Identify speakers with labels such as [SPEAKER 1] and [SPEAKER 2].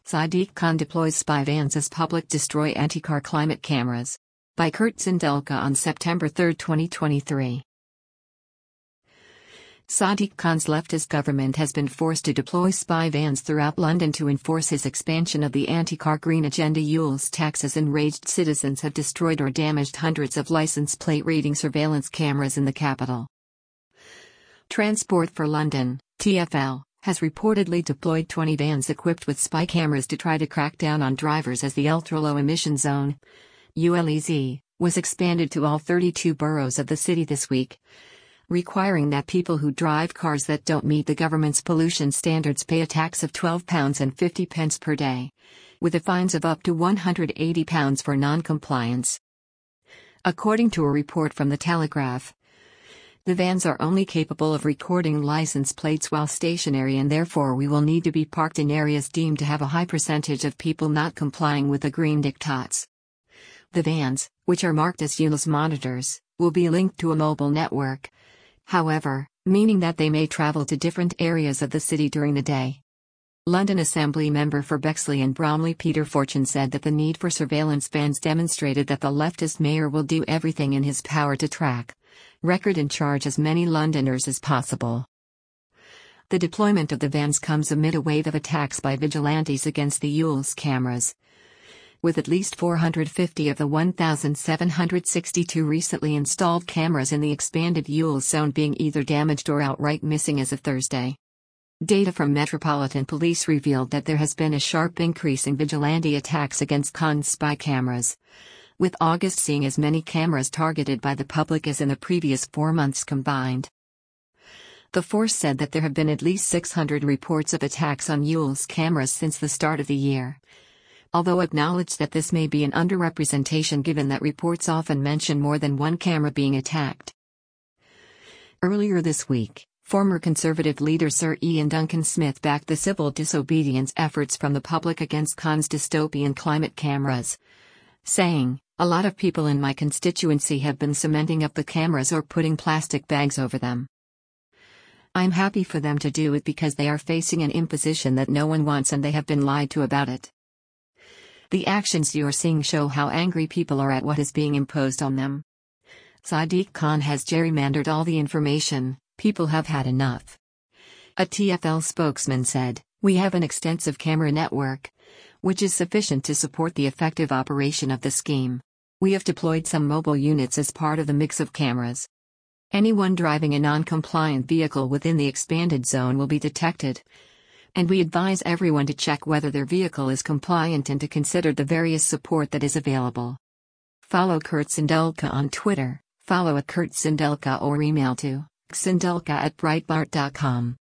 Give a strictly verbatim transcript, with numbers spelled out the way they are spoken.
[SPEAKER 1] Sadiq Khan deploys spy vans as public destroy anti-car climate cameras. By Kurt Sindelka on September third, twenty twenty-three. Sadiq Khan's leftist government has been forced to deploy spy vans throughout London to enforce his expansion of the anti-car green agenda. Yule's taxes. Enraged citizens have destroyed or damaged hundreds of license plate reading surveillance cameras in the capital. Transport for London, T F L, has reportedly deployed twenty vans equipped with spy cameras to try to crack down on drivers as the ultra-low emission zone, U L E Z, was expanded to all thirty-two boroughs of the city this week, requiring that people who drive cars that don't meet the government's pollution standards pay a tax of twelve pounds fifty per day, with the fines of up to one hundred eighty pounds for non-compliance. According to a report from The Telegraph, the vans are only capable of recording license plates while stationary, and therefore we will need to be parked in areas deemed to have a high percentage of people not complying with the green diktats. The vans, which are marked as Yule's monitors, will be linked to a mobile network, however, meaning that they may travel to different areas of the city during the day. London Assembly member for Bexley and Bromley Peter Fortune said that the need for surveillance vans demonstrated that the leftist mayor will do everything in his power to track, record and charge as many Londoners as possible. The deployment of the vans comes amid a wave of attacks by vigilantes against the Yule's cameras, with at least four hundred fifty of the one thousand seven hundred sixty-two recently installed cameras in the expanded Yule zone being either damaged or outright missing as of Thursday. Data from Metropolitan Police revealed that there has been a sharp increase in vigilante attacks against Khan's spy cameras, with August seeing as many cameras targeted by the public as in the previous four months combined. The force said that there have been at least six hundred reports of attacks on Yule's cameras since the start of the year, although acknowledged that this may be an underrepresentation given that reports often mention more than one camera being attacked. Earlier this week, former Conservative leader Sir Ian Duncan Smith backed the civil disobedience efforts from the public against Khan's dystopian climate cameras, saying, "A lot of people in my constituency have been cementing up the cameras or putting plastic bags over them. I'm happy for them to do it because they are facing an imposition that no one wants and they have been lied to about it. The actions you are seeing show how angry people are at what is being imposed on them. Sadiq Khan has gerrymandered all the information, people have had enough." A T F L spokesman said, "We have an extensive camera network, which is sufficient to support the effective operation of the scheme. We have deployed some mobile units as part of the mix of cameras. Anyone driving a non-compliant vehicle within the expanded zone will be detected, and we advise everyone to check whether their vehicle is compliant and to consider the various support that is available." Follow Kurt Sindelka on Twitter, follow at Kurt Sindelka or email to sindelka at breitbart dot com.